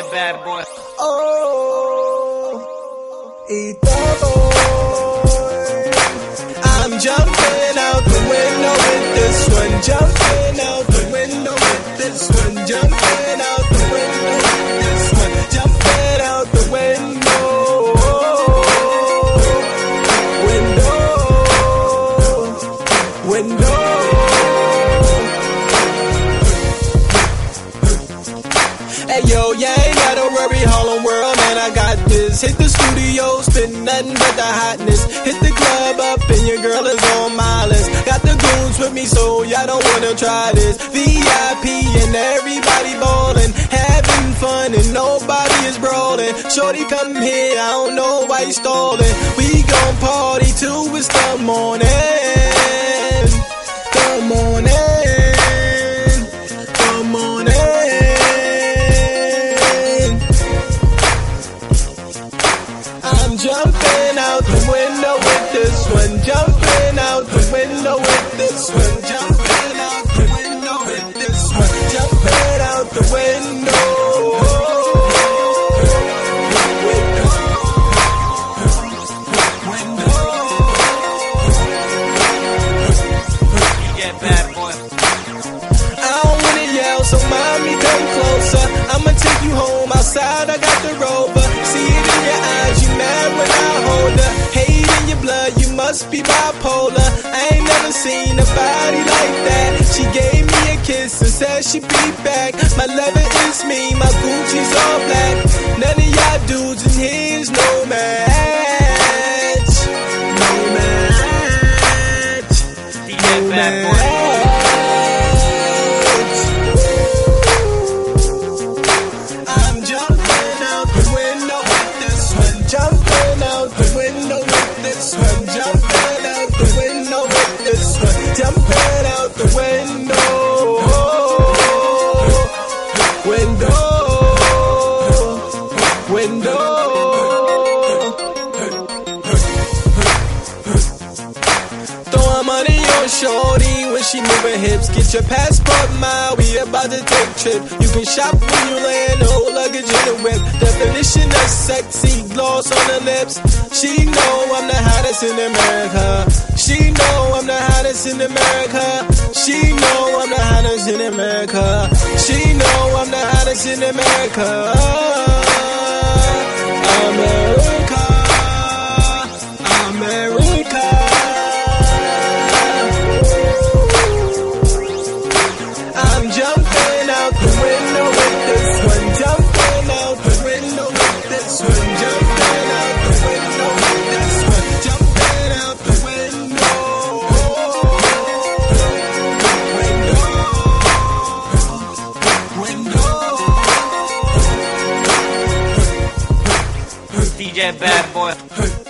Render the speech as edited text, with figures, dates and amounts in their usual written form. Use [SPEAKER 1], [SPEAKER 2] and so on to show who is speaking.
[SPEAKER 1] DJ Bad Boy.
[SPEAKER 2] Oh, Ether boy. I'm jumping out the window with this one. Jumping out the window with this one. Jumping out the window with this one. Jumping out the window. Window. Hey yo, yeah, ain't gotta worry, Harlem World, man, I got this. Hit the studio, spin nothing but the hotness. Hit the club up and your girl is on my list. Got the goons with me, so y'all don't wanna try this. VIP and everybody ballin', having fun and nobody is brawling. Shorty come here, I don't know why you stallin'. We gon' party till it's the morning. The morning. I'm jumping out the window with this one. Jumping out the window with this one. Jumping out the window with this one. Jumping out the window.
[SPEAKER 1] DJ Bad Boy.
[SPEAKER 2] I don't wanna yell, so mommy come closer. I'ma take you home outside. I got the Rover. See it in your eyes, you mad when I hold her. Hate in your blood, you must be bipolar. I ain't never seen a body like that. She gave me a kiss and said she'd be back. My lover is me, my Gucci's all black. None of y'all dudes in here is no match. No match.
[SPEAKER 1] DJ Bad Boy.
[SPEAKER 2] Jumping out the window with this one. Jumping out the window with this one. Jumping out the window. Window. Throwing money on shorty when she moving hips. Get your passport, mile. We about to take trip. You can shop when you land. No luggage in the whip. Definition of sexy, gloss on the lips. She know I'm the hottest in America. She know I'm the hottest in America. She know I'm the hottest in America. She know I'm the hottest in America. America. America. I'm jumping out the window with this one. Jumping out the window with this one. Jumping out the window with this one. Jumping out the window.
[SPEAKER 1] DJ Bad Boy.